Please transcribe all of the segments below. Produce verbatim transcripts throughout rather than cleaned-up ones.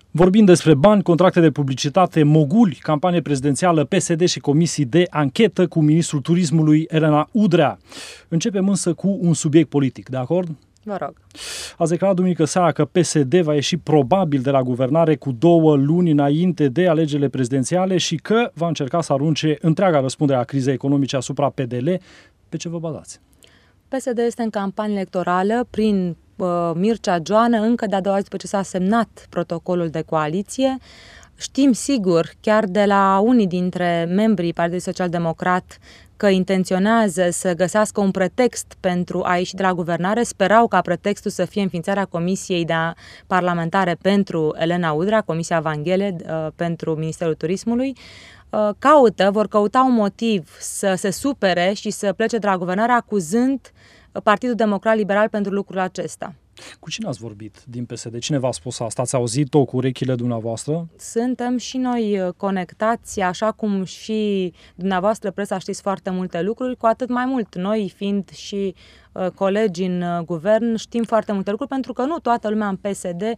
Vorbind despre bani, contracte de publicitate, moguli, campanie prezidențială, P S D și comisii de anchetă cu ministrul turismului Elena Udrea. Începem însă cu un subiect politic, de acord? Vă rog. Ați declarat duminică seara că P S D va ieși probabil de la guvernare cu două luni înainte de alegerile prezidențiale și că va încerca să arunce întreaga răspundere a crizei economice asupra P D L. Pe ce vă bazați? P S D este în campanie electorală prin uh, Mircea Joană, încă de-a doua zi după ce s-a semnat protocolul de coaliție. Știm sigur, chiar de la unii dintre membrii Partidului Social Democrat, că intenționează să găsească un pretext pentru a ieși de la guvernare. Sperau ca pretextul să fie înființarea Comisiei de Parlamentare pentru Elena Udrea, Comisia Vanghele uh, pentru Ministerul Turismului. Uh, caută, vor căuta un motiv să se supere și să plece de la guvernare acuzând Partidul Democrat Liberal pentru lucrul acesta. Cu cine ați vorbit din P S D? Cine v-a spus asta? Ați auzit-o cu urechile dumneavoastră? Suntem și noi conectați, așa cum și dumneavoastră, presa, știți foarte multe lucruri, cu atât mai mult. Noi, fiind și uh, colegi în uh, guvern, știm foarte multe lucruri, pentru că nu toată lumea în P S D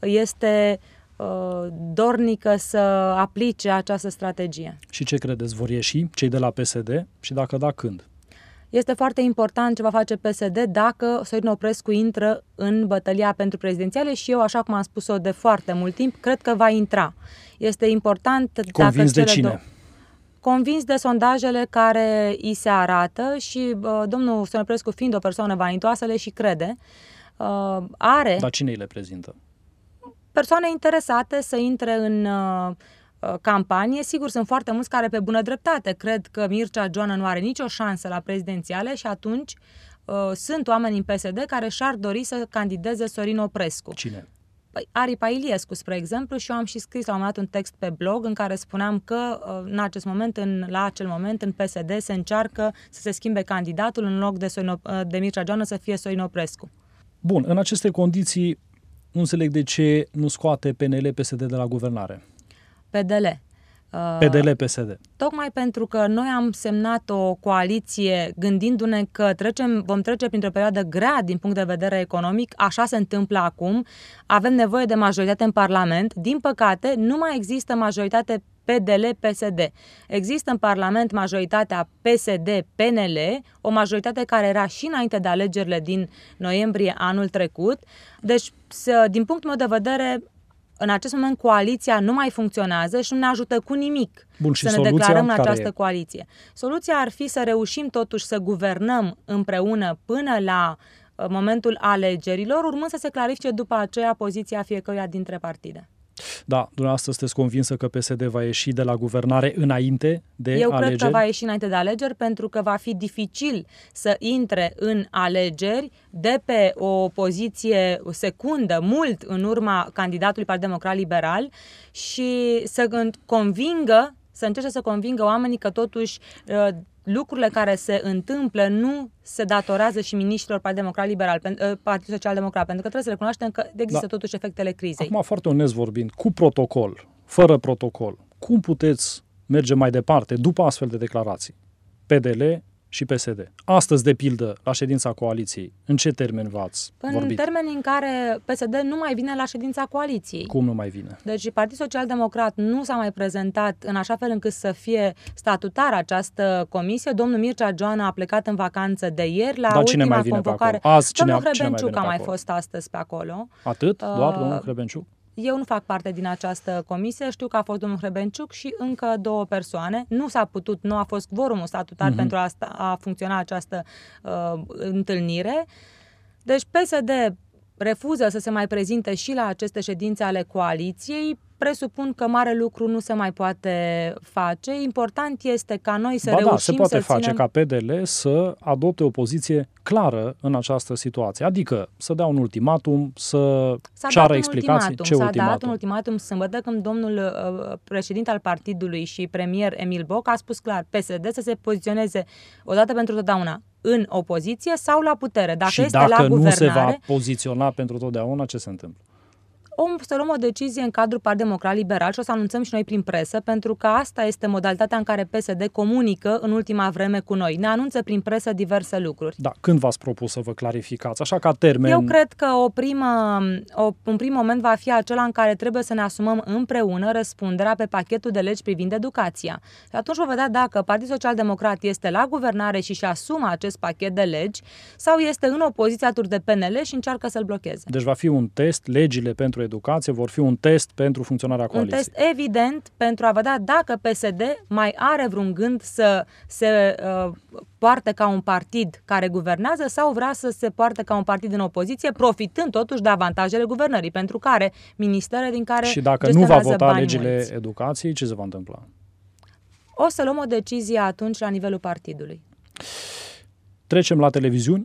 este uh, dornică să aplice această strategie. Și ce credeți? Vor ieși cei de la P S D? Și dacă da, când? Este foarte important ce va face P S D dacă Sorin Oprescu intră în bătălia pentru prezidențiale și eu, așa cum am spus-o de foarte mult timp, cred că va intra. Este important... Convins dacă de cine? Do- Convins de sondajele care îi se arată și uh, domnul Sorin Oprescu, fiind o persoană vanitoasă, le și crede, uh, are... Dar cine îi le prezintă? Persoane interesate să intre în... Uh, campanie. Sigur, sunt foarte mulți care pe bună dreptate cred că Mircea Joană nu are nicio șansă la prezidențiale și atunci uh, sunt oameni în P S D care și-ar dori să candideze Sorin Oprescu. Cine? Păi, Aripa Iliescu, spre exemplu, și eu am și scris la un moment dat un text pe blog în care spuneam că uh, în acest moment, în, la acel moment, în P S D se încearcă să se schimbe candidatul în loc de, Sorin, de Mircea Joană să fie Sorin Oprescu. Bun, în aceste condiții nu înțeleg de ce nu scoate P N L P S D de la guvernare. P D L. P D L P S D. Tocmai pentru că noi am semnat o coaliție gândindu-ne că trecem, vom trece printr-o perioadă grea din punct de vedere economic, așa se întâmplă acum, avem nevoie de majoritate în Parlament, din păcate nu mai există majoritate P D L P S D. Există în Parlament majoritatea P S D P N L, o majoritate care era și înainte de alegerile din noiembrie anul trecut, deci din punctul meu de vedere în acest moment coaliția nu mai funcționează și nu ne ajută cu nimic. Bun, și să ne declarăm în această e? coaliție. Soluția ar fi să reușim totuși să guvernăm împreună până la uh, momentul alegerilor, urmând să se clarifice după aceea poziția fiecăruia dintre partide. Da, dumneavoastră sunteți convinsă că P S D va ieși de la guvernare înainte de Eu alegeri? cred că va ieși înainte de alegeri pentru că va fi dificil să intre în alegeri de pe o poziție secundă, mult în urma candidatului Partidul Democrat Liberal și să convingă, să încerce să convingă oamenii că totuși lucrurile care se întâmplă nu se datorează și miniștrilor Partidul Democrat Liberal, Partidul Social Democrat, pentru că trebuie să recunoaștem că există da. totuși efectele crizei. Acum, foarte onest vorbind, cu protocol, fără protocol, cum puteți merge mai departe după astfel de declarații? P D L și P S D. Astăzi, de pildă, la ședința coaliției, în ce termeni v-ați în vorbit? În termeni în care P S D nu mai vine la ședința coaliției. Cum nu mai vine? Deci Partidul Social Democrat nu s-a mai prezentat în așa fel încât să fie statutară această comisie. Domnul Mircea Joană a plecat în vacanță de ieri la Dar ultima cine mai vine convocare. Pe Azi, cine, domnul cine Hrebenciuc mai a mai acolo? fost astăzi pe acolo. Atât? Doar uh, domnul Hrebenciuc? Eu nu fac parte din această comisie, știu că a fost domnul Hrebenciuc și încă două persoane. Nu s-a putut, nu a fost quorumul statutar uh-huh. pentru a, a funcționa această uh, întâlnire. Deci P S D refuză să se mai prezinte și la aceste ședințe ale coaliției. Presupun că mare lucru nu se mai poate face. Important este ca noi să ba reușim da, se poate să face ținem... ca P D L să adopte o poziție clară în această situație. Adică să dea un ultimatum, să S-a ceară dat explicații. Ultimatum. Ce S-a ultimatum? dat un ultimatum sâmbătă când domnul uh, președinte al partidului și premier Emil Boc a spus clar P S D să se poziționeze odată pentru totdeauna în opoziție sau la putere. Dacă și este dacă la nu guvernare, se va poziționa pentru totdeauna, ce se întâmplă? O să luăm o decizie în cadrul Partidului Democrat Liberal și o să anunțăm și noi prin presă, pentru că asta este modalitatea în care P S D comunică în ultima vreme cu noi. Ne anunță prin presă diverse lucruri. Da, când v-ați propus să vă clarificați? Așa ca termen... Eu cred că o primă, o, un prim moment va fi acela în care trebuie să ne asumăm împreună răspunderea pe pachetul de legi privind educația. Și atunci vom vedea dacă Partidul Social Democrat este la guvernare și își asumă acest pachet de legi sau este în opoziție alături de P N L și încearcă să-l blocheze. Deci va fi un test, legile pentru educație vor fi un test pentru funcționarea coaliției. Un test evident pentru a vedea dacă P S D mai are vreun gând să se uh, poarte ca un partid care guvernează sau vrea să se poarte ca un partid în opoziție, profitând totuși de avantajele guvernării, pentru care ministere din care și dacă nu va vota legile mulți. Educației, ce se va întâmpla? O să luăm o decizie atunci la nivelul partidului. Trecem la televiziuni.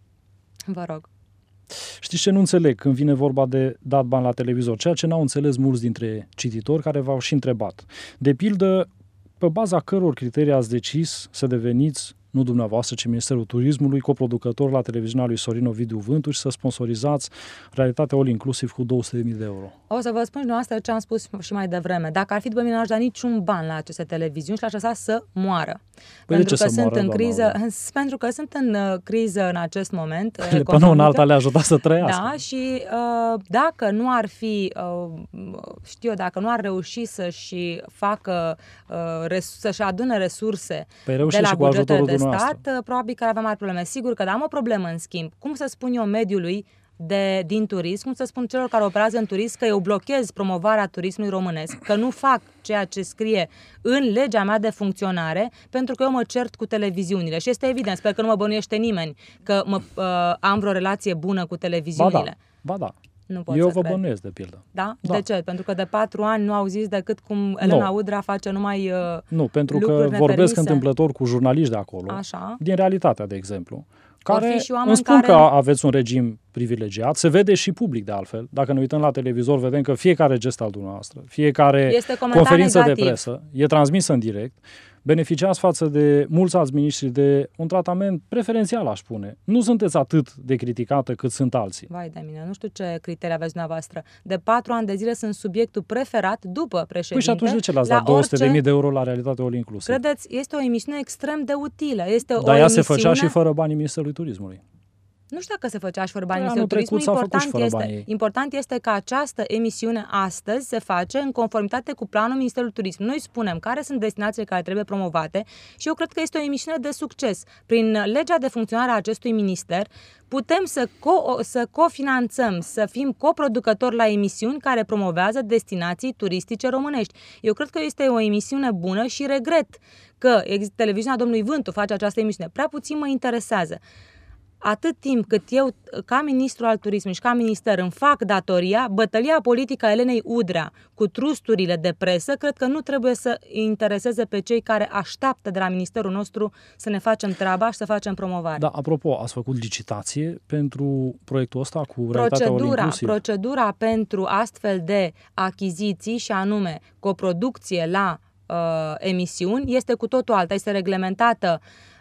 Vă rog. Știți ce nu înțeleg când vine vorba de dat bani la televizor? Ceea ce n-au înțeles mulți dintre cititori care v-au și întrebat. De pildă, pe baza căror criterii ați decis să deveniți, nu dumneavoastră, ci Ministerul Turismului, coproducător la televiziunea lui Sorin Ovidiu Vântu și să sponsorizați Realitatea All Inclusiv cu două sute de mii de euro? O să vă spun și dumneavoastră ce am spus și mai devreme. Dacă ar fi după mine, n-aș da niciun ban la aceste televiziuni și l-aș lăsa să moară. Păi pentru de ce că să sunt moară, în criză, doamna? pentru că sunt în uh, criză în acest moment. Le până în alta le ajuta să trăiască. Da, și uh, dacă nu ar fi, uh, știu eu, dacă nu ar reuși să-și facă, uh, să-și adune resurse păi de la bugetele de stat, uh, probabil că ar avea mari probleme. Sigur că am o problemă în schimb. Cum să spun eu mediului de, din turism, cum să spun celor care operează în turism că eu blochez promovarea turismului românesc, că nu fac ceea ce scrie în legea mea de funcționare, pentru că eu mă cert cu televiziunile. Și este evident, sper că nu mă bănuiește nimeni că mă, uh, am vreo relație bună cu televiziunile. Ba da, ba da. Nu pot eu să vă cred. bănuiesc, de pildă. Da? Da. De ce? Pentru că de patru ani nu au zis decât cum Elena No. Udrea face numai uh, Nu, pentru că lucruri vorbesc nepermise. întâmplător cu jurnaliști de acolo, Așa. din Realitatea, de exemplu, care fi și oameni îmi spun care- că aveți un regim privilegiat, se vede și public de altfel. Dacă ne uităm la televizor, vedem că fiecare gest al dumneavoastră, fiecare Este comentat conferință negativ. de presă e transmisă în direct, beneficiați față de mulți alți miniștri de un tratament preferențial, aș spune. Nu sunteți atât de criticată cât sunt alții. Vai de mine, nu știu ce criterii aveți dumneavoastră. De patru ani de zile sunt subiectul preferat după președinte. Păi și atunci de ce l-ați la dat două sute de mii orice- de euro la Realitatea All Inclusiv? Credeți, este o emisiune extrem de utilă. Este o Dar ea se emisiune... făcea și fără banii Ministerului Turismului. Nu știu dacă se făcea și fără banii Păi, Ministerului anul trecut Turismului. s-a făcut și Important fără este, banii ei. important este că această emisiune astăzi se face în conformitate cu planul Ministerului Turismului. Noi spunem care sunt destinațiile care trebuie promovate și eu cred că este o emisiune de succes. Prin legea de funcționare a acestui minister putem să, co- să cofinanțăm, să fim coproducători la emisiuni care promovează destinații turistice românești. Eu cred că este o emisiune bună și regret că ex- televiziunea domnului Vântu face această emisiune. Prea puțin mă interesează. Atât timp cât eu, ca ministru al turismului și ca minister, îmi fac datoria, bătălia politică a Elenei Udrea cu trusturile de presă, cred că nu trebuie să intereseze pe cei care așteaptă de la ministerul nostru să ne facem treaba și să facem promovare. Da, apropo, ați făcut licitație pentru proiectul ăsta cu Realitatea All Procedura, Inclusiv? procedura pentru astfel de achiziții și anume coproducție la uh, emisiuni este cu totul alta, este reglementată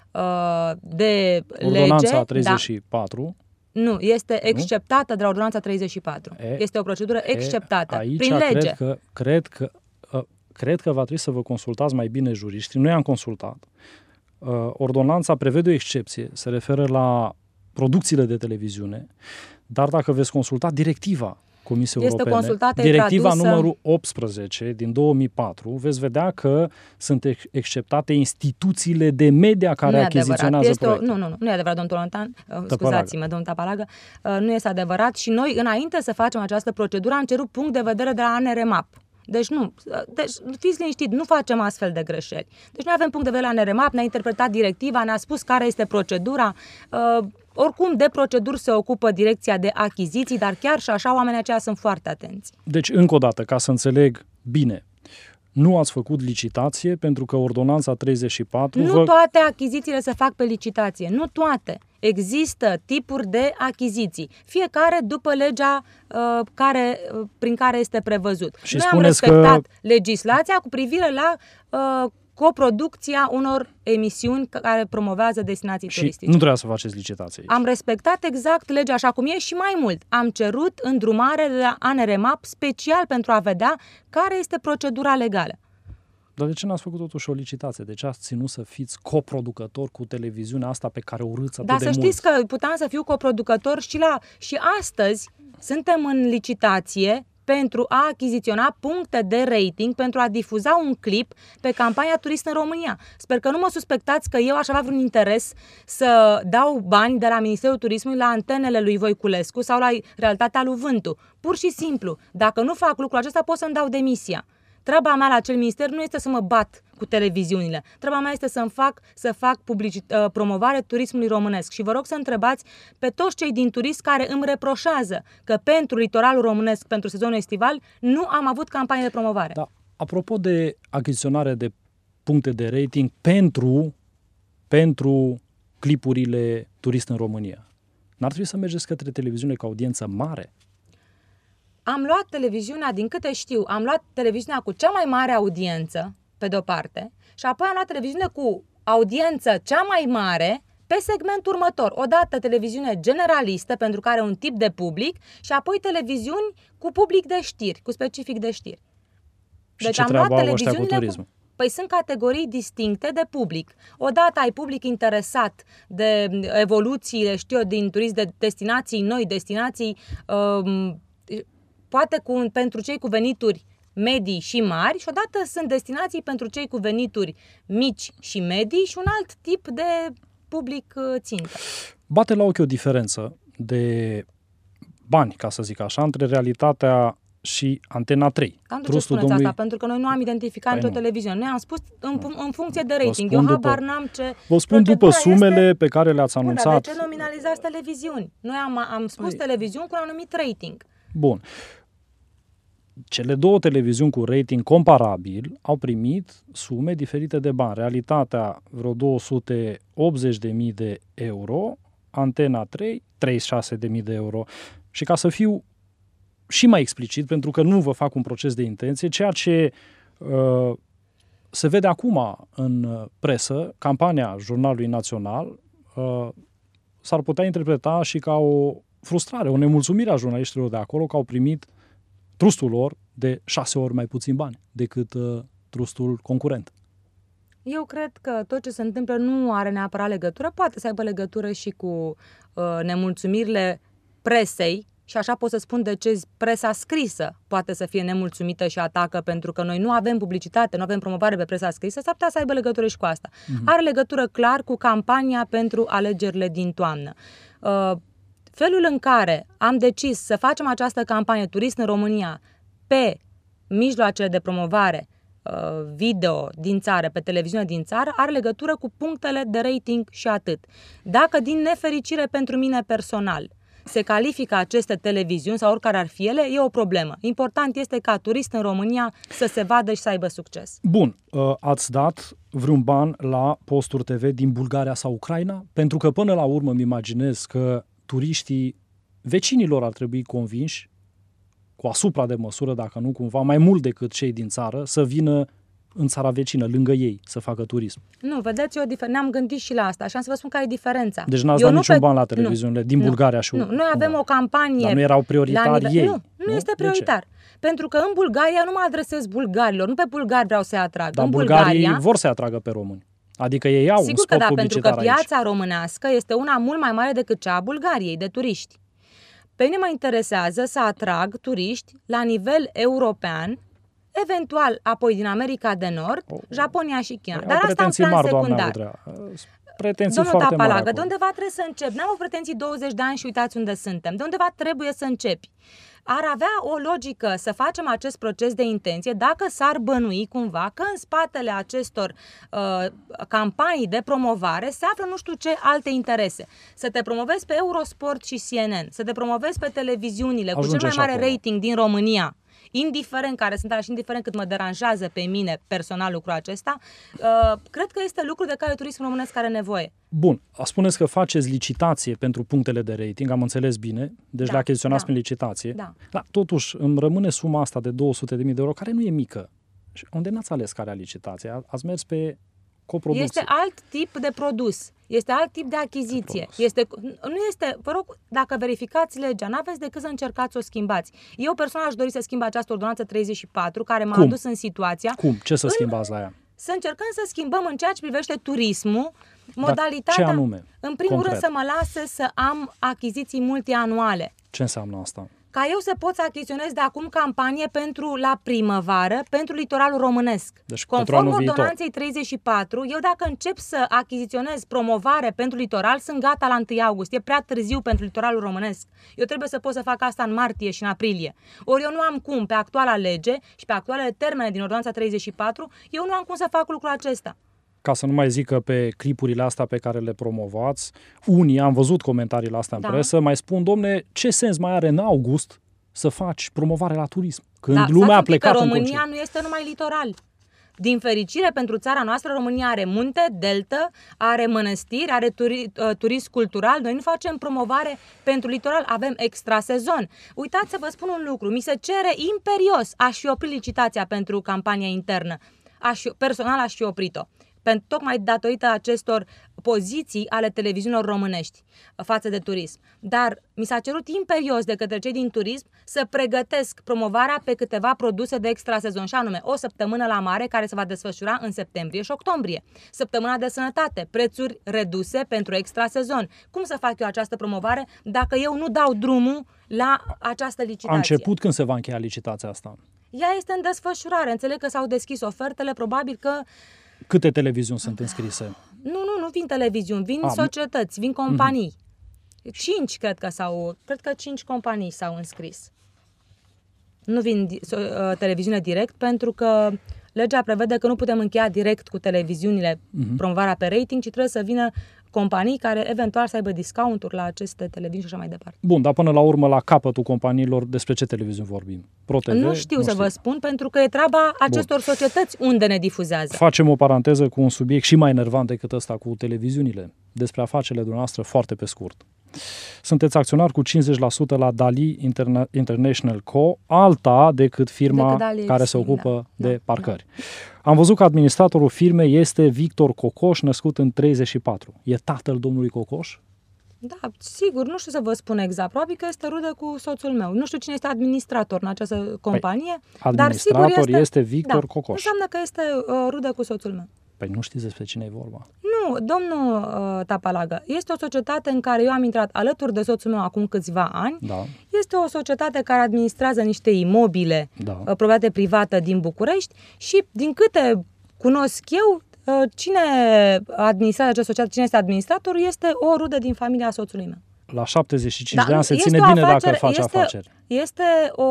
uh, de Ordonanța lege. treizeci și patru. Da, nu, este exceptată de la Ordonanța treizeci și patru. E, este o procedură exceptată e, aici prin lege. Cred că, cred, că, uh, cred că va trebui să vă consultați mai bine juriștii. Noi am consultat. Uh, ordonanța prevede o excepție, se referă la producțiile de televiziune, dar dacă veți consulta directiva Comisiei Este Europene, consultată, e directiva tradusă. numărul optsprezece din două mii patru, veți vedea că sunt ex- exceptate instituțiile de media care Nu e achiziționează adevărat. Este o, proiecte. nu, nu, nu, nu e adevărat, domnul Tolontan. Uh, scuzați-mă, domnul Tapalagă. Uh, nu este adevărat și noi, înainte să facem această procedură, am cerut punct de vedere de la A N R M A P. Deci nu, deci fiți liniștit, nu facem astfel de greșeli. Deci noi avem punct de vedere la A N R M A P, ne-a interpretat directiva, ne-a spus care este procedura. Uh, oricum, de proceduri se ocupă direcția de achiziții, dar chiar și așa oamenii aceia sunt foarte atenți. Deci, încă o dată, ca să înțeleg bine, nu ați făcut licitație pentru că ordonanța treizeci și patru... Nu vă... toate achizițiile se fac pe licitație, nu toate. Există tipuri de achiziții, fiecare după legea uh, care, uh, prin care este prevăzut. Și Noi am spuneți respectat că- legislația cu privire la uh, coproducția unor emisiuni care promovează destinații și turistice. nu trebuia să faceți licitație aici. Am respectat exact legea așa cum e și mai mult. Am cerut îndrumare de la A N R M A P special pentru a vedea care este procedura legală. Dar de ce n-ați făcut totuși o licitație? De ce ați ținut să fiți coproducător cu televiziunea asta pe care o urâți atât Dar de să mult? știți că puteam să fiu coproducător și, la, și astăzi suntem în licitație pentru a achiziționa puncte de rating, pentru a difuza un clip pe campania turistă în România. Sper că nu mă suspectați că eu aș avea vreun interes să dau bani de la Ministerul Turismului la antenele lui Voiculescu sau la Realitatea lui Vântu. Pur și simplu, dacă nu fac lucrul acesta, pot să-mi dau demisia. Treaba mea la acel minister nu este să mă bat cu televiziunile. Treaba mea este să-mi fac, să fac publici- promovare turismului românesc. Și vă rog să întrebați pe toți cei din turism care îmi reproșează că pentru litoralul românesc, pentru sezonul estival, nu am avut campanie de promovare. Da. Apropo de achiziționare de puncte de rating pentru, pentru clipurile turist în România, n-ar trebui să mergeți către televiziune cu audiență mare? Am luat televiziunea, din câte știu, am luat televiziunea cu cea mai mare audiență, pe de-o parte, și apoi am luat televiziune cu audiență cea mai mare pe segmentul următor. Odată televiziune generalistă, pentru care are un tip de public, și apoi televiziuni cu public de știri, cu specific de știri. Și deci ce am treabă luat au ăștia cu televiziunile turismul? Cu... Păi sunt categorii distincte de public. Odată ai public interesat de evoluțiile, știu eu, din turism, de destinații noi, destinații... Um, poate cu, pentru cei cu venituri medii și mari, și odată sunt destinații pentru cei cu venituri mici și medii și un alt tip de public țintă. Bate la ochi o diferență de bani, ca să zic așa, între Realitatea și Antena trei. Cam de ce spuneți domnului... asta? Pentru că noi nu am identificat păi nicio televiziune. Noi am spus în, în funcție de rating. Eu după, habar n-am ce... Vă spun după sumele este... pe care le-ați anunțat. Bun, de ce nominalizați televiziuni? Noi am, am spus păi... televiziuni cu un anumit rating. Bun. Cele două televiziuni cu rating comparabil au primit sume diferite de bani. Realitatea vreo două sute optzeci de mii de euro, Antena trei treizeci și șase de mii de euro. Și ca să fiu și mai explicit, pentru că nu vă fac un proces de intenție, ceea ce uh, se vede acum în presă, campania Jurnalului Național, uh, s-ar putea interpreta și ca o frustrare, o nemulțumire a jurnaliștilor de acolo că au primit trustul lor de șase ori mai puțin bani decât uh, trustul concurent. Eu cred că tot ce se întâmplă nu are neapărat legătură, poate să aibă legătură și cu uh, nemulțumirile presei, și așa pot să spun de ce presa scrisă poate să fie nemulțumită și atacă, pentru că noi nu avem publicitate, nu avem promovare pe presa scrisă, s-ar putea să aibă legătură și cu asta. Mm-hmm. Are legătură clar cu campania pentru alegerile din toamnă. Uh, felul în care am decis să facem această campanie turist în România pe mijloacele de promovare video din țară, pe televiziune din țară, are legătură cu punctele de rating și atât. Dacă din nefericire pentru mine personal se califică aceste televiziuni sau oricare ar fi ele, e o problemă. Important este ca turist în România să se vadă și să aibă succes. Bun, ați dat vreun ban la posturi T V din Bulgaria sau Ucraina? Pentru că până la urmă îmi imaginez că turiștii vecinilor ar trebui convinși cu asupra de măsură, dacă nu cumva, mai mult decât cei din țară, să vină în țara vecină, lângă ei, să facă turism. Nu, vedeți, eu difer- ne-am gândit și la asta și am să vă spun care e diferența. Deci n-ați eu dat niciun pe... ban la televiziunile din nu, Bulgaria și Nu, noi avem cumva. o campanie... Dar nu erau prioritari nivel... ei. Nu, nu, nu este prioritar. Pentru că în Bulgaria nu mă adresez bulgarilor, nu pe bulgari vreau să-i atrag. Dar în bulgarii Bulgaria, vor să-i atragă pe români. Adică ei au sigur un scop că da, publicitar pentru că piața aici. românească este una mult mai mare decât cea a Bulgariei, de turiști. Pe mine mă interesează să atrag turiști la nivel european, eventual apoi din America de Nord, oh, Japonia și China. Dar asta în plan mari, secundar. Pretenții Domnul foarte Tapalagă, mari de undeva trebuie să încep. N-am o pretenții douăzeci de ani și uitați unde suntem. De undeva trebuie să începi. Ar avea o logică să facem acest proces de intenție dacă s-ar bănui cumva că în spatele acestor uh, campanii de promovare se află nu știu ce alte interese. Să te promovezi pe Eurosport și C N N, să te promovezi pe televiziunile Ajunge cu cel mai mare acolo. rating din România, indiferent care sunt, și indiferent cât mă deranjează pe mine personal lucrul acesta, uh, cred că este lucru de care turismul românesc are nevoie. Bun, spuneți că faceți licitație pentru punctele de rating, am înțeles bine, deci da, le achiziționați da, prin licitație. Da. Da, totuși îmi rămâne suma asta de două sute de mii de euro, care nu e mică. Și unde n-ați ales care licitație? Ați mers pe coproducție. Este alt tip de produs. Este alt tip de achiziție. Este, nu este, vă rog, dacă verificați legea, n-aveți decât să încercați să o schimbați. Eu personal aș dori să schimb această ordonanță treizeci și patru, care m-a Cum? adus în situația... Cum? Ce să în, schimbați la ea? Să încercăm să schimbăm în ceea ce privește turismul, modalitatea... Dar ce anume? În primul concret? rând să mă lase să am achiziții multianuale. Ce înseamnă asta? Ca eu să pot să achiziționez de acum campanie pentru la primăvară, pentru litoralul românesc. Deci, conform ordonanței treizeci și patru, eu dacă încep să achiziționez promovare pentru litoral, sunt gata la întâi august. E prea târziu pentru litoralul românesc. Eu trebuie să pot să fac asta în martie și în aprilie. Ori eu nu am cum, pe actuala lege și pe actualele termene din ordonanța treizeci și patru, eu nu am cum să fac lucrul acesta. Ca să nu mai zic că pe clipurile astea pe care le promovați, unii, am văzut comentariile astea în Da. presă, mai spun, domne, ce sens mai are în august să faci promovare la turism? Când Da, lumea a stați un pic, plecat că în România concediu. nu este numai litoral. Din fericire pentru țara noastră, România are munte, deltă, are mănăstiri, are turi, uh, turism cultural. Noi nu facem promovare pentru litoral, avem extrasezon. Uitați să vă spun un lucru, mi se cere imperios, aș fi oprit licitația pentru campania internă. Aș, personal aș fi oprit-o. Pentru, tocmai datorită acestor poziții ale televiziunilor românești față de turism. Dar mi s-a cerut imperios de către cei din turism să pregătesc promovarea pe câteva produse de extrasezon, și anume o săptămână la mare care se va desfășura în septembrie și octombrie. Săptămâna de sănătate, prețuri reduse pentru extrasezon. Cum să fac eu această promovare dacă eu nu dau drumul la această licitație? A început când se va încheia licitația asta? Ea este în desfășurare. Înțeleg că s-au deschis ofertele, probabil că Câte televiziuni sunt înscrise? Nu, nu, nu vin televiziuni, vin A, societăți, vin companii. Mm-hmm. Cinci, cred că s-au, cred că cinci companii s-au înscris. Nu vin uh, televiziune direct, pentru că legea prevede că nu putem încheia direct cu televiziunile mm-hmm. promovarea pe rating, ci trebuie să vină companii care eventual să aibă discounturi la aceste televiziuni și așa mai departe. Bun, dar până la urmă, la capătul companiilor, despre ce televiziuni vorbim? Pro T V? Nu știu nu să știu. vă spun, pentru că e treaba acestor Bun. societăți unde ne difuzează. Facem o paranteză cu un subiect și mai enervant decât ăsta cu televiziunile, despre afacerile dumneavoastră foarte pe scurt. Sunteți acționar cu cincizeci la sută la Dali Interna- International Co., alta decât firma decât care se ocupă da. de da. parcări. Da. Am văzut că administratorul firmei este Victor Cocoș, născut în treizeci și patru. E tatăl domnului Cocoș? Da, sigur, nu știu să vă spun exact. Probabil că este rudă cu soțul meu. Nu știu cine este administrator în această companie, păi, dar sigur este, este Victor da, Cocoș. Înseamnă că este uh, rudă cu soțul meu. Păi nu știți despre cine e vorba. Nu, domnul uh, Tapalagă, este o societate în care eu am intrat alături de soțul meu acum câțiva ani. Da. Este o societate care administrează niște imobile, da. uh, proprietate privată din București și din câte cunosc eu, uh, cine administrează această societate, cine este administratorul, este o rudă din familia soțului meu. La șaptezeci și cinci da, de ani se ține bine afacere, dacă faci este, afaceri. Este o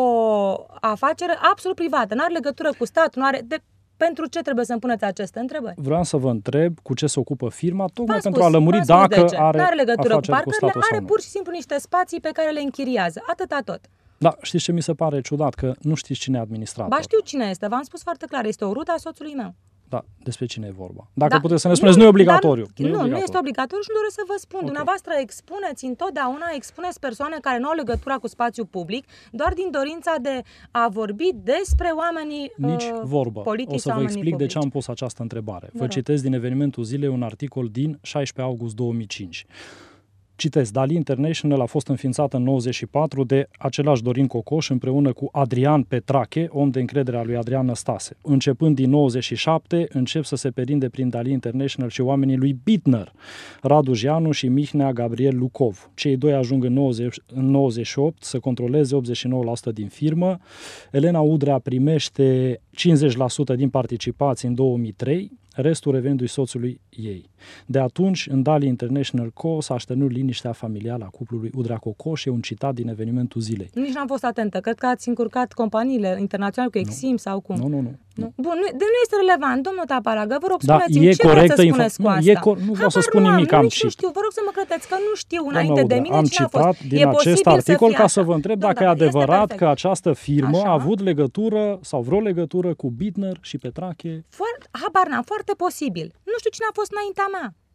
afacere absolut privată, nu are legătură cu statul, nu are... De, pentru ce trebuie să-mi puneți aceste întrebări? Vreau să vă întreb cu ce se ocupă firma, tocmai v-am pentru spus, a lămuri dacă are, are legătură cu parcările, cu are pur și simplu niște spații pe care le închiriază. Atâta tot. Da, știți ce mi se pare ciudat? Că nu știți cine e administrator. Ba știu cine este, v-am spus foarte clar, este o rudă a soțului meu. Da, despre cine e vorba? Dacă da, puteți să ne spuneți, nu, nu e obligatoriu. Nu, nu, e nu, obligatoriu. nu este obligatoriu și nu doresc să vă spun. Okay. Dumneavoastră expuneți întotdeauna, expuneți persoane care nu au legătura cu spațiul public, doar din dorința de a vorbi despre oamenii Nici uh, vorbă. politici. O să vă explic publici. de ce am pus această întrebare. Vă, vă citesc din evenimentul zilei un articol din șaisprezece august două mii cinci. Citez, Dali International a fost înființată în nouăzeci și patru de același Dorin Cocoș împreună cu Adrian Petrache, om de încredere al lui Adrian Năstase. Începând din nouăzeci și șapte, încep să se perinde prin Dali International și oamenii lui Bittner, Radu Jeanu și Mihnea Gabriel Lucov. Cei doi ajung în nouăzeci, în nouăzeci și opt să controleze optzeci și nouă la sută din firmă. Elena Udrea primește cincizeci la sută din participații în două mii trei, restul revenindu-i soțului ei. De atunci, în Dali International Co. s-a așternut liniștea familială a cuplului Udrea Cocoș, e un citat din evenimentul zilei. Nici n-am fost atentă. Cred că ați încurcat companiile internaționale cu Exim sau cum. Nu, nu, nu. nu. Bun, nu, de nu este relevant, domnul Tapalagă, vă rog, da, spuneți-mi ce vreți să spuneți cu asta. E cor- nu vreau să spun nu nimic, am, am nu citit. știu, vă rog să mă credeți că nu știu înainte Udrea, de mine am cine a citat fost. din E acest articol ca să vă întreb da, dacă da, e adevărat că această firmă Așa. a avut legătură sau vreo legătură cu Bittner și Petrache. Foarte, habar n-am, foarte posibil. Nu știu cine a fost înaintea mea.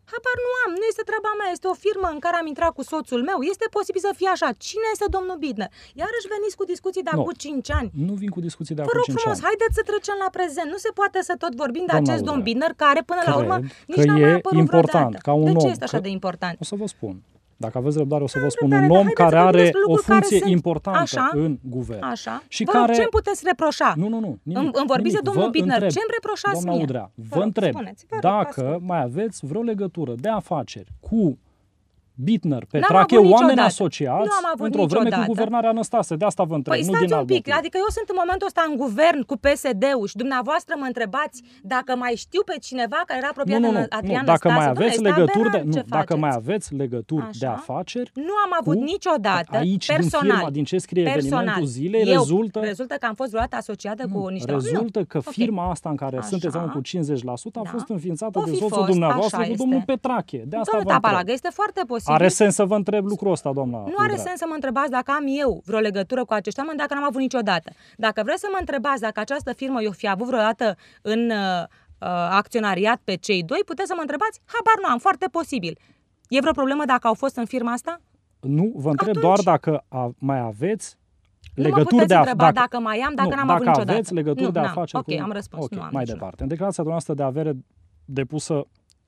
Habar nu am, nu este treaba mea, este o firmă în care am intrat cu soțul meu, este posibil să fie așa. Cine este domnul Bittner? Iarăși veniți cu discuții de acum cinci ani. Nu vin cu discuții de acum cinci ani. Vă rog frumos, haideți să trecem la prezent. Nu se poate să tot vorbim de Doamna acest Udrea, domn Bittner, care până la urmă nici că n-a mai e apărut important, vreodată. ca un de ce om, este așa că... de important? O să vă spun. Dacă aveți răbdare, o să vă spun. Răbdare, Un om care are o funcție sunt... importantă așa, în guvern. Așa. Și vă care... rog, ce-mi puteți reproșa? Nu, nu, nu. Nimic, îmi, îmi vorbiți de domnul Bittner. Ce-mi reproșați doamna mie? Udrea, vă, vă întreb spuneți, vă dacă rog, mai aveți vreo legătură de afaceri cu Bittner, Petrache, oameni asociați într-o vreme cu guvernarea Năstase. De asta vă întreb, păi nu din alt un pic, motiv. Adică eu sunt în momentul ăsta în guvern cu P S D-ul și dumneavoastră mă întrebați dacă mai știu pe cineva care era apropiat nu, nu, de nu, Adrian nu. Dacă Năstase. mai aveți Dom'le, legături, de, nu, dacă faceți? mai aveți legături Așa? de afaceri, nu am avut cu, niciodată aici, personal. Din, firma, din ce scrie personal, evenimentul zilei, eu, rezultă... rezultă că am fost vreodată asociată nu, cu niște... Rezultă nu. că firma okay. asta în care Așa. sunteți acum cu cincizeci la sută a da. fost înființată o de fi soțul fost, dumneavoastră cu domnul Petrache. De asta domnul vă Tapalagă, întreb. este foarte posibil. Are sens să vă întreb lucrul ăsta, doamna Nu are Udrea. sens să mă întrebați dacă am eu vreo legătură cu acești oameni, dacă n-am avut niciodată. Dacă vreți să mă întrebați dacă această firmă eu fi avut vreodată în uh, acționariat pe cei doi, puteți să mă întrebați? Habar nu am, foarte posibil. E vreo problemă dacă au fost în firma asta? Nu, vă întreb Atunci, doar dacă a, mai aveți nu legături mă de afaceri. Dacă, dacă mai am, dacă nu, n-am dacă avut niciodată. aveți legături nu, de afaceri Ok, cu... am răspuns. Okay, nu am mai niciun. departe. În declarația noastră de avere depusă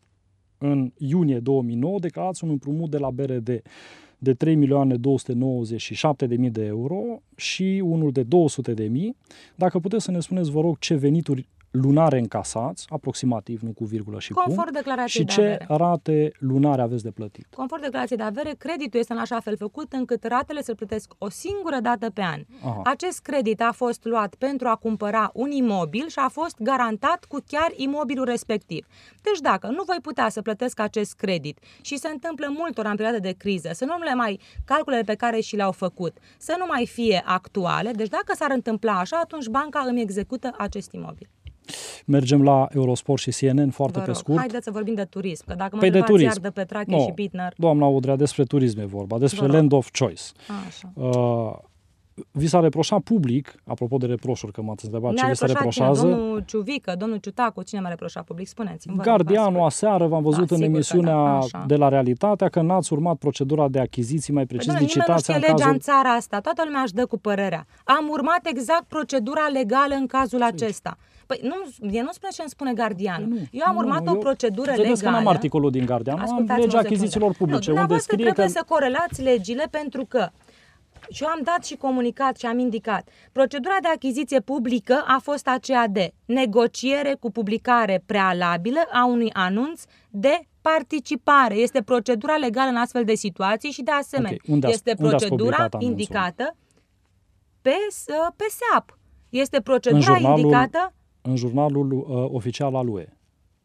în iunie două mii nouă, declarați un împrumut de la B R D de trei milioane două sute nouăzeci și șapte de mii de euro și unul de două sute de mii. Dacă puteți să ne spuneți, vă rog, ce venituri lunare încasați, aproximativ, nu cu virgulă și Conform punct, declarației și de ce avere. rate lunare aveți de plătit. Conform declarației de avere, creditul este în așa fel făcut încât ratele se plătesc o singură dată pe an. Aha. Acest credit a fost luat pentru a cumpăra un imobil și a fost garantat cu chiar imobilul respectiv. Deci dacă nu voi putea să plătesc acest credit și se întâmplă multor în perioadă de criză, să nu le mai calculele pe care și le-au făcut, să nu mai fie actuale, deci dacă s-ar întâmpla așa, atunci banca îmi execută acest imobil. Mergem la Eurosport și C N N foarte Vă rog, pe scurt. Haideți să vorbim de turism, că dacă mă păi întrebați iar de Petrache no, și Bittner... Doamna Udrea, despre turism e vorba, despre land of choice. Așa. Uh, vi s-a reproșat public, apropo de reproșuri, că m-ați întrebat ce vi se reproșează. Cine? Domnul Ciuvică, domnul Ciutacu, cine m-a reproșat public? Spuneți-mi. Gardianul aseară, v-am văzut da, în emisiunea da. de la Realitatea, că n-ați urmat procedura de achiziții, mai precis păi, licitația în cazul... legea în țara asta, toată lumea își dă cu părerea. Am urmat exact procedura legală în cazul acesta. Păi nu, el nu spune ce îmi spune Gardianul. Nu, eu am nu, urmat nu, o eu, procedură vedeți legală. Vedeți că n-am articolul din Gardian, am legea achizițiilor publice, nu, unde scrie trebuie că... să corelați legile pentru că și eu am dat și comunicat și am indicat. Procedura de achiziție publică a fost aceea de negociere cu publicare prealabilă a unui anunț de participare. Este procedura legală în astfel de situații și de asemenea okay. unde este procedura indicată pe, pe S E A P. Este procedura în jurnalul, indicată în jurnalul uh, oficial al U E.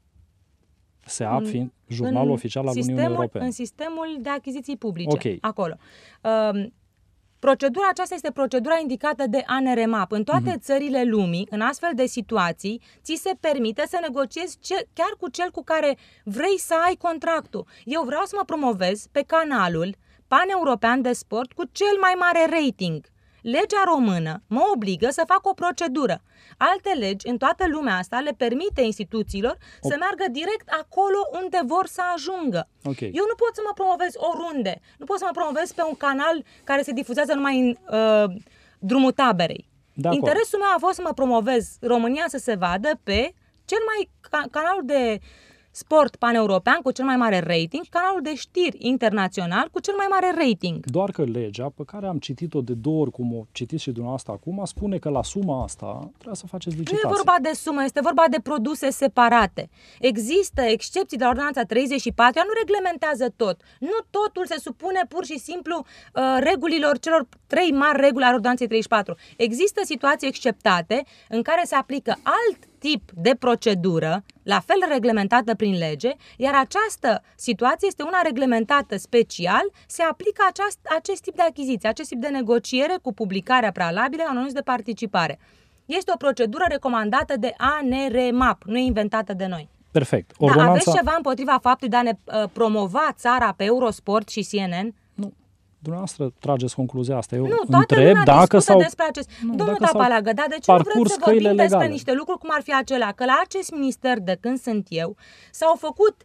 S E A P fiind jurnalul oficial al Uniunii Europene. În sistemul de achiziții publice. Okay. Acolo. Uh, Procedura aceasta este procedura indicată de A N R M A P. În toate uh-huh. țările lumii, în astfel de situații, ți se permite să negociezi ce, chiar cu cel cu care vrei să ai contractul. Eu vreau să mă promovez pe canalul pan-european de sport cu cel mai mare rating. Legea română mă obligă să fac o procedură. Alte legi în toată lumea asta le permite instituțiilor o... să meargă direct acolo unde vor să ajungă. Okay. Eu nu pot să mă promovez oriunde. Nu pot să mă promovez pe un canal care se difuzează numai în uh, drumul taberei. Interesul meu a fost să mă promovez România să se vadă pe cel mai ca- canalul de sport pan-european cu cel mai mare rating, canalul de știri internațional cu cel mai mare rating. Doar că legea, pe care am citit-o de două ori, cum o citiți și dumneavoastră acum, spune că la suma asta trebuie să faceți licitație. Nu e vorba de sumă, este vorba de produse separate. Există excepții de la ordonanța treizeci și patru, ea nu reglementează tot. Nu totul se supune pur și simplu uh, regulilor celor trei mari reguli ale ordonanței treizeci și patru. Există situații exceptate în care se aplică alt tip de procedură, la fel reglementată prin lege, iar această situație este una reglementată special, se aplică aceast, acest tip de achiziție, acest tip de negociere cu publicarea prealabilă a unui de participare. Este o procedură recomandată de A N R M A P, nu e inventată de noi. Perfect. Ordonanța... Da, aveți ceva împotriva faptului de a ne uh, promova țara pe Eurosport și C N N? Nu. Dumneavoastră trageți concluzia asta. Eu nu, întreb dacă s-au... despre acest... Nu, Domnul Tapalagă, dar de ce nu vreți să vorbim despre niște lucruri cum ar fi acelea? Că la acest minister de când sunt eu s-au făcut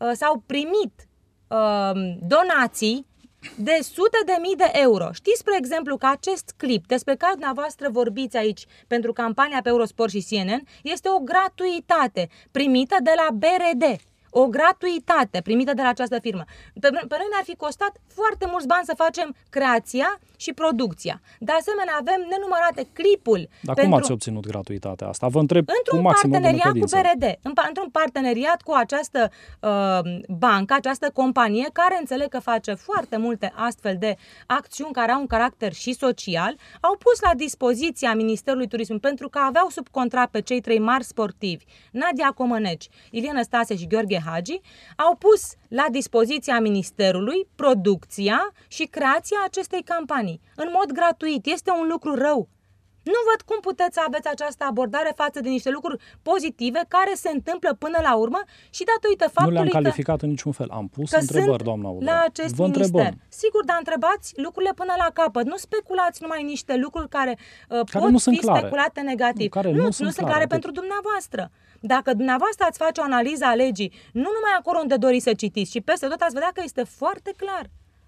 uh, s-au primit uh, donații de sute de mii de euro. Știți, spre exemplu, că acest clip despre care dumneavoastră vorbiți aici pentru campania pe Eurosport și C N N este o gratuitate primită de la B R D. O gratuitate primită de la această firmă. Pe, pe noi ne-ar fi costat foarte mulți bani să facem creația și producția. De asemenea, avem nenumărate clipuri. Dar pentru... cum ați obținut gratuitatea asta? Vă întreb într-un cu maximă parteneriat cu B R D. în, într-un parteneriat cu această uh, bancă, această companie, care înțeleg că face foarte multe astfel de acțiuni care au un caracter și social, au pus la dispoziția Ministerului Turismului, pentru că aveau sub contract pe cei trei mari sportivi, Nadia Comăneci, Ilie Năstase și Gheorghe Hagi, au pus la dispoziția Ministerului producția și creația acestei campanii, în mod gratuit. Este un lucru rău. Nu văd cum puteți să aveți această abordare față de niște lucruri pozitive care se întâmplă până la urmă și datorită faptului că... Nu le-am calificat că, în niciun fel. Am pus întrebări, doamna Udrea. La acest Vă minister. Întrebăm. Sigur, dar întrebați lucrurile până la capăt. Nu speculați numai niște lucruri care, uh, care pot nu fi sunt clare. speculate negativ. Nu, care nu, nu, nu sunt sunt clare, clare atât. pentru dumneavoastră. Dacă dumneavoastră ați face o analiză a legii, nu numai acolo unde doriți să citiți, ci peste tot ați vedea că este foarte clar.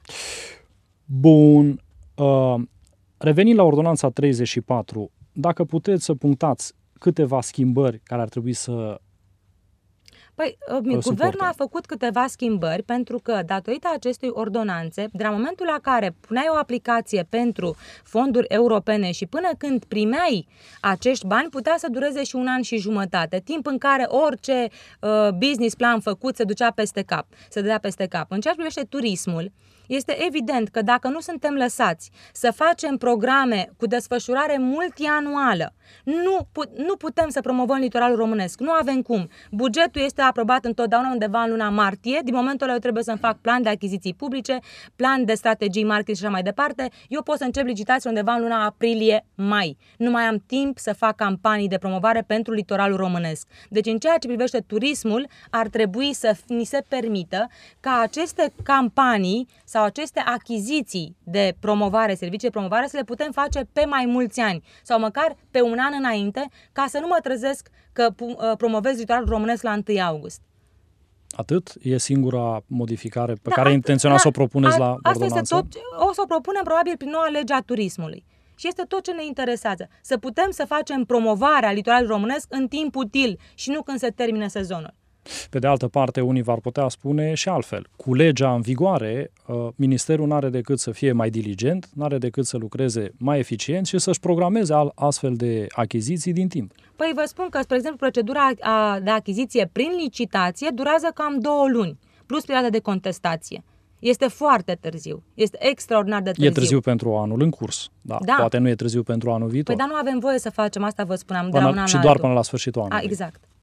Bun. Uh, revenind la ordonanța treizeci și patru, dacă puteți să punctați câteva schimbări care ar trebui să... Păi, guvernul a făcut câteva schimbări pentru că, datorită acestei ordonanțe, de la momentul la care puneai o aplicație pentru fonduri europene și până când primeai acești bani, putea să dureze și un an și jumătate, timp în care orice uh, business plan făcut se ducea peste cap, se dădea peste cap. În ceea ce privește turismul, este evident că dacă nu suntem lăsați să facem programe cu desfășurare multianuală, nu, pu- nu putem să promovăm litoralul românesc. Nu avem cum. Bugetul este aprobat întotdeauna undeva în luna martie. Din momentul ăla eu trebuie să-mi fac plan de achiziții publice, plan de strategii marketing și așa mai departe. Eu pot să încep licitații undeva în luna aprilie-mai. Nu mai am timp să fac campanii de promovare pentru litoralul românesc. Deci în ceea ce privește turismul, ar trebui să ni se permită ca aceste campanii sau aceste achiziții de promovare, servicii de promovare, să le putem face pe mai mulți ani sau măcar pe un an înainte, ca să nu mă trezesc că promovez litoralul românesc la întâi august. Atât? E singura modificare pe da, care at, intenționați să o propuneți la asta ordonanță? Este tot, o să o propunem probabil prin noua lege a turismului. Și este tot ce ne interesează. Să putem să facem promovarea litoralului românesc în timp util și nu când se termină sezonul. Pe de altă parte, unii v-ar putea spune și altfel. Cu legea în vigoare, ministerul n-are decât să fie mai diligent, n-are decât să lucreze mai eficient și să-și programeze astfel de achiziții din timp. Păi vă spun că, spre exemplu, procedura de achiziție prin licitație durează cam două luni, plus perioada de contestație. Este foarte târziu. Este extraordinar de târziu. E târziu pentru anul în curs. Da, da. Poate nu e târziu pentru anul viitor. Păi dar nu avem voie să facem asta, vă spuneam, de până, la un an și la doar altul. până la sfârșitul anului. A, exact.